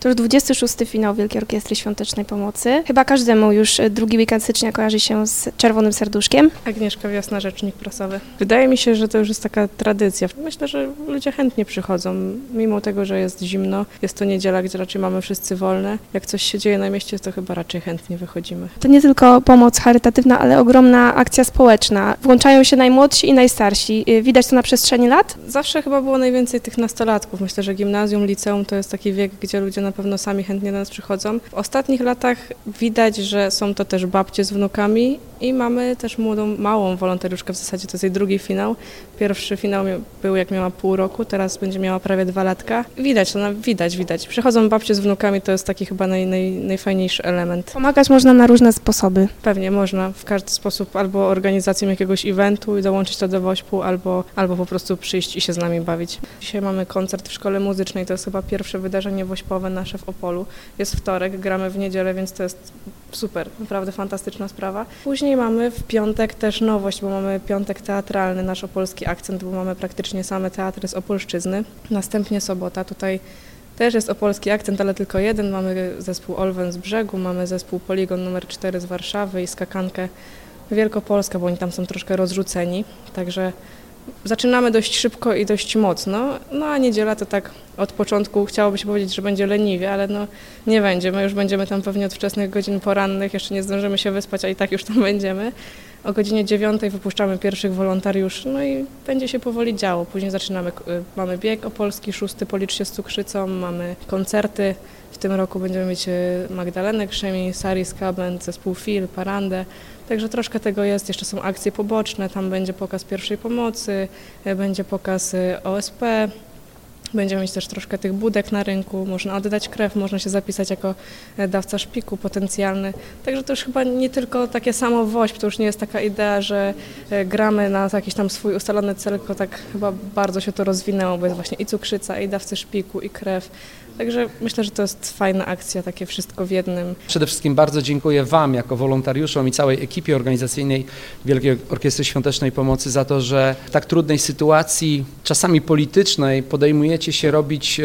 To już 26. finał Wielkiej Orkiestry Świątecznej Pomocy. Chyba każdemu już drugi weekend stycznia kojarzy się z Czerwonym Serduszkiem. Agnieszka Wiosna, rzecznik prasowy. Wydaje mi się, że to już jest taka tradycja. Myślę, że ludzie chętnie przychodzą, mimo tego, że jest zimno. Jest to niedziela, gdzie raczej mamy wszyscy wolne. Jak coś się dzieje na mieście, to chyba raczej chętnie wychodzimy. To nie tylko pomoc charytatywna, ale ogromna akcja społeczna. Włączają się najmłodsi i najstarsi. Widać to na przestrzeni lat? Zawsze chyba było najwięcej tych nastolatków. Myślę, że gimnazjum, liceum to jest taki wiek, gdzie ludzie na pewno sami chętnie do nas przychodzą. W ostatnich latach widać, że są to też babcie z wnukami i mamy też małą wolontariuszkę, w zasadzie to jest jej drugi finał. Pierwszy finał był jak miała pół roku, teraz będzie miała prawie 2 latka. Widać to, widać. Przychodzą babcie z wnukami, to jest taki chyba najfajniejszy element. Pomagać można na różne sposoby. Pewnie można w każdy sposób, albo organizacją jakiegoś eventu i dołączyć to do WOŚP-u, albo po prostu przyjść i się z nami bawić. Dzisiaj mamy koncert w szkole muzycznej, to jest chyba pierwsze wydarzenie WOŚP-owe nasze w Opolu. Jest wtorek, gramy w niedzielę, więc to jest super, naprawdę fantastyczna sprawa. Później mamy w piątek też nowość, bo mamy piątek teatralny, nasz opolski akcent, bo mamy praktycznie same teatry z Opolszczyzny. Następnie sobota, tutaj też jest opolski akcent, ale tylko jeden. Mamy zespół Olwen z Brzegu, mamy zespół Poligon numer 4 z Warszawy i skakankę Wielkopolska, bo oni tam są troszkę rozrzuceni, także zaczynamy dość szybko i dość mocno, no a niedziela to tak od początku chciałoby się powiedzieć, że będzie leniwie, ale no nie będzie, my już będziemy tam pewnie od wczesnych godzin porannych, jeszcze nie zdążymy się wyspać, a i tak już tam będziemy. O godzinie 9 wypuszczamy pierwszych wolontariuszy, no i będzie się powoli działo. Później mamy bieg opolski, 6. Policz się z cukrzycą, mamy koncerty. W tym roku będziemy mieć Magdalenę Krzemień, Sari Skabent, zespół Fil, Parandę. Także troszkę tego jest, jeszcze są akcje poboczne, tam będzie pokaz pierwszej pomocy, będzie pokaz OSP. Będziemy mieć też troszkę tych budek na rynku, można oddać krew, można się zapisać jako dawca szpiku potencjalny. Także to już chyba nie tylko takie samo WOŚP, to już nie jest taka idea, że gramy na jakiś tam swój ustalony cel, tylko tak chyba bardzo się to rozwinęło, bo jest właśnie i cukrzyca, i dawcy szpiku, i krew. Także myślę, że to jest fajna akcja, takie wszystko w jednym. Przede wszystkim bardzo dziękuję Wam jako wolontariuszom i całej ekipie organizacyjnej Wielkiej Orkiestry Świątecznej Pomocy za to, że w tak trudnej sytuacji, czasami politycznej, podejmujecie się robić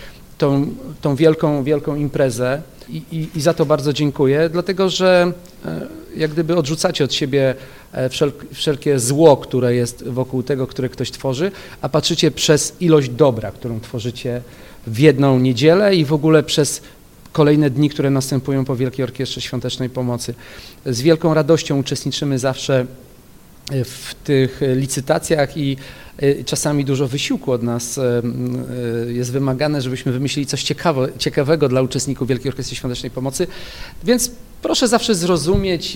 tą wielką imprezę i za to bardzo dziękuję, dlatego że jak gdyby odrzucacie od siebie wszelkie zło, które jest wokół tego, które ktoś tworzy, a patrzycie przez ilość dobra, którą tworzycie w jedną niedzielę i w ogóle przez kolejne dni, które następują po Wielkiej Orkiestrze Świątecznej Pomocy. Z wielką radością uczestniczymy zawsze w tych licytacjach i czasami dużo wysiłku od nas jest wymagane, żebyśmy wymyślili coś ciekawego dla uczestników Wielkiej Orkiestry Świątecznej Pomocy, więc proszę zawsze zrozumieć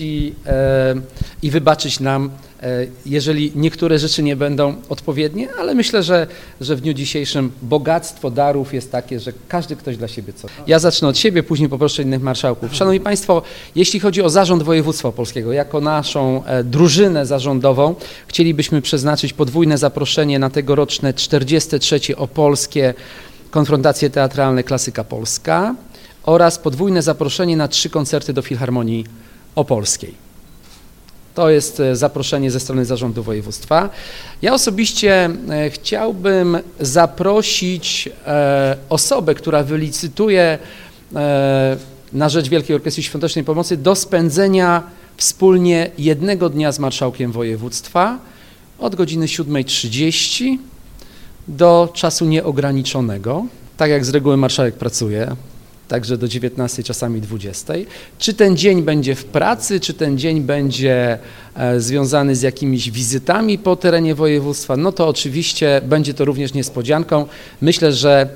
i wybaczyć nam, jeżeli niektóre rzeczy nie będą odpowiednie, ale myślę, że w dniu dzisiejszym bogactwo darów jest takie, że każdy ktoś dla siebie coś. Ja zacznę od siebie, później poproszę innych marszałków. Szanowni Państwo, jeśli chodzi o Zarząd Województwa Opolskiego, jako naszą drużynę zarządową, chcielibyśmy przeznaczyć podwójne zaproszenie na tegoroczne 43. Opolskie Konfrontacje Teatralne Klasyka Polska oraz podwójne zaproszenie na 3 koncerty do Filharmonii Opolskiej. To jest zaproszenie ze strony Zarządu Województwa. Ja osobiście chciałbym zaprosić osobę, która wylicytuje na rzecz Wielkiej Orkiestry Świątecznej Pomocy do spędzenia wspólnie jednego dnia z marszałkiem województwa od godziny 7:30 do czasu nieograniczonego, tak jak z reguły marszałek pracuje, także do 19, czasami 20. Czy ten dzień będzie w pracy, czy ten dzień będzie związany z jakimiś wizytami po terenie województwa, no to oczywiście będzie to również niespodzianką. Myślę, że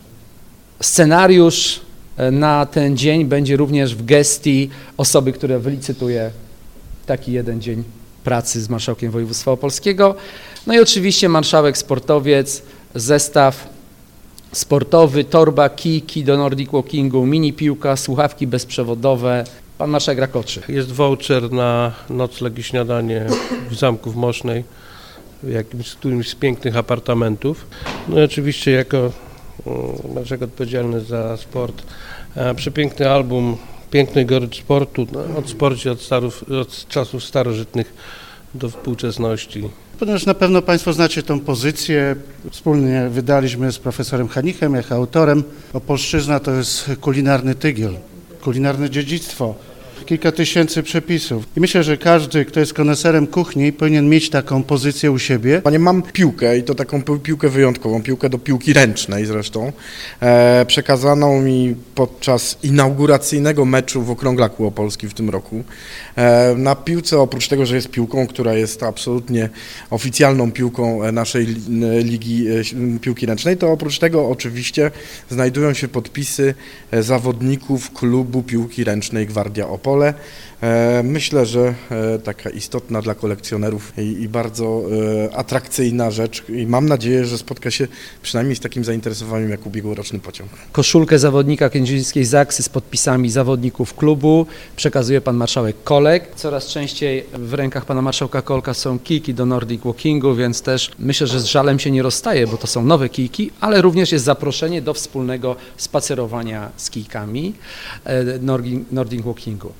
scenariusz na ten dzień będzie również w gestii osoby, która wylicytuje taki jeden dzień pracy z marszałkiem województwa opolskiego. No i oczywiście marszałek sportowiec, zestaw sportowy, torba, kij do Nordic Walkingu, mini piłka, słuchawki bezprzewodowe. Pan marszałek Rakoczy. Jest voucher na nocleg i śniadanie w Zamku w Mosznej, w którymś z pięknych apartamentów. No i oczywiście jako marszałek odpowiedzialny za sport, przepiękny album Piękny gorycz sportu, o sporcie od czasów starożytnych do współczesności. Ponieważ na pewno Państwo znacie tą pozycję, wspólnie wydaliśmy z profesorem Hanichem jako autorem. Opolszczyzna to jest kulinarny tygiel, kulinarne dziedzictwo. Kilka tysięcy przepisów. I myślę, że każdy, kto jest koneserem kuchni, powinien mieć taką pozycję u siebie. Panie, mam piłkę i to taką piłkę wyjątkową, piłkę do piłki ręcznej zresztą, przekazaną mi podczas inauguracyjnego meczu w Okrąglaku Opolskim w tym roku. Na piłce, oprócz tego, że jest piłką, która jest absolutnie oficjalną piłką naszej Ligi Piłki Ręcznej, to oprócz tego oczywiście znajdują się podpisy zawodników klubu piłki ręcznej Gwardia Opole. Myślę, że taka istotna dla kolekcjonerów i bardzo atrakcyjna rzecz i mam nadzieję, że spotka się przynajmniej z takim zainteresowaniem jak ubiegłoroczny pociąg. Koszulkę zawodnika kędzierzyńskiej Zaksy z podpisami zawodników klubu przekazuje pan marszałek Kolek. Coraz częściej w rękach pana marszałka Kolka są kijki do Nordic Walkingu, więc też myślę, że z żalem się nie rozstaje, bo to są nowe kijki, ale również jest zaproszenie do wspólnego spacerowania z kijkami Nordic Walkingu.